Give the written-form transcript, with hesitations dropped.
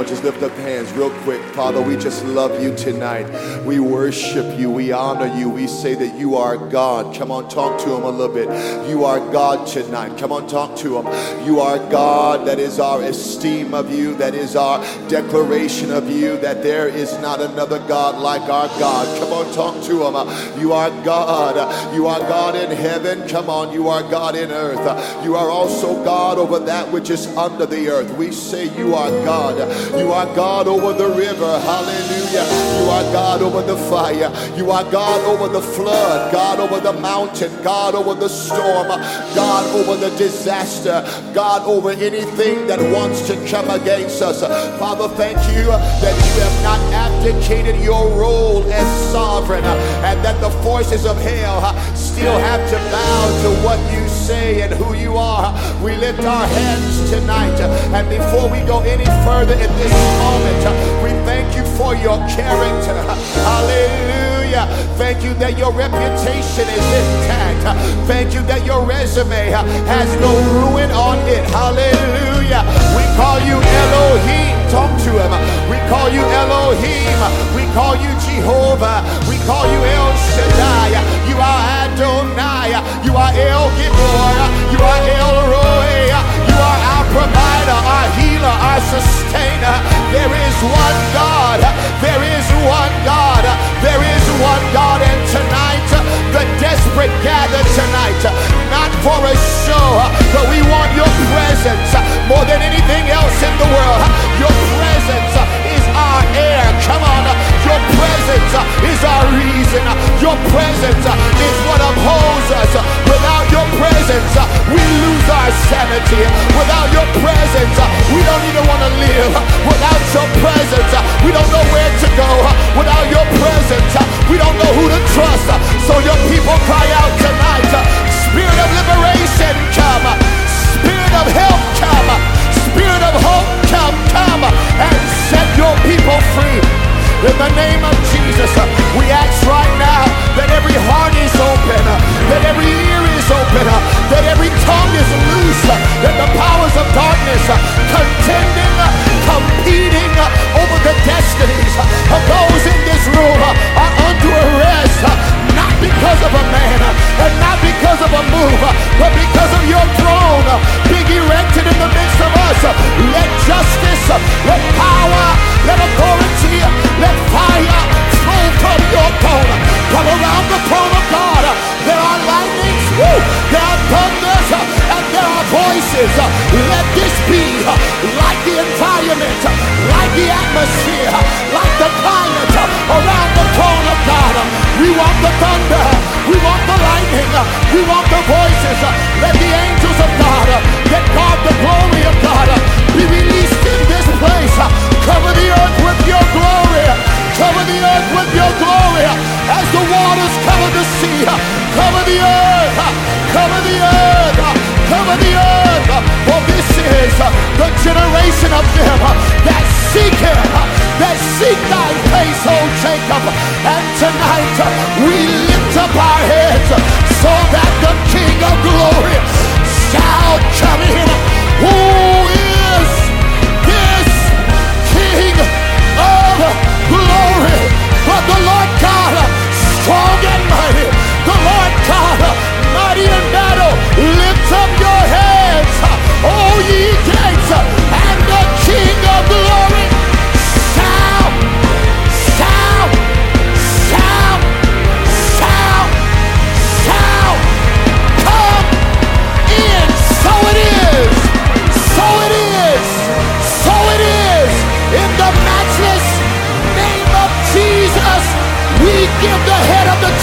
on, just lift up hands real quick. Father, we just love you tonight. We worship you. We honor you. We say that you are God. Come on, talk to him a little bit. You are God tonight. Come on, talk to him. You are God. That is our esteem of you. That is our declaration of you, that there is not another God like our God. Come on, talk to him. You are God. You are God in heaven. Come on, you are God in earth. You are also God over that which is under the earth. We say you are God. You are God over the river. Hallelujah. You are God over the fire. You are God over the flood. God over the mountain. God over the storm. God over the disaster. God over anything that wants to come against us. Father, thank you that you have not abdicated your role as sovereign, and that the forces of hell still have to bow to what you say and who you are. We lift our hands tonight, and before we go any further in this moment, we thank you for your character. Hallelujah. Thank you that your reputation is intact. Thank you that your resume has no ruin on it. Hallelujah. We call you Elohim. Talk to him. We call you Elohim. We call you Jehovah. We call you El Shaddai. You are Adonai. You are El Gibor. You are El Roi. You are our provider, our healer, our sustainer. There is one God. There is one God. There is one God. And tonight, the desperate gather tonight, not for a show, but we want your presence more than anything else in the world. Your presence is our air. Come on. Your presence is our reason. Your presence is what upholds us. Without your presence, we lose our sanity. Without your presence, we don't even want to live. Without your presence, we don't know where to go. Without your presence, we don't know who to trust. So your people cry out tonight, Spirit of liberation, come. Spirit of help, come. Spirit of hope, come and set your people free. In the name of Jesus, we ask right now that every heart is open, that every ear is open, that every tongue is loose, that the powers of darkness contending, competing over the destinies of those in this room are under arrest, not because of a man and not because of a move, but because of your throne being erected in the midst of us. Let justice, let power, let authority, let fire flow from your throne. Come around the throne of God. There are lightnings, there are thunders, and there are voices. Let this be like the environment, like the atmosphere, like the climate around the throne of God. We want the thunder, we want the lightning, we want the voices. Let the angels of God, let God, the glory of God, be released in this place. Cover the earth with your glory. Cover the earth with your glory. As the waters cover the sea, cover the earth, cover the earth, cover the earth. For this is the generation of them that seek him, that seek thy face, O Jacob. And tonight we lift up our heads so that the King of glory shall come in. Who is this King of glory? But the Lord God, strong and mighty, the Lord God, mighty in battle. Lift up your heads, O ye gates, and the King of glory shall, shall, shall, shall, shall come in. So it is, so it is, so it is. In the matchless name of Jesus, we give the head of the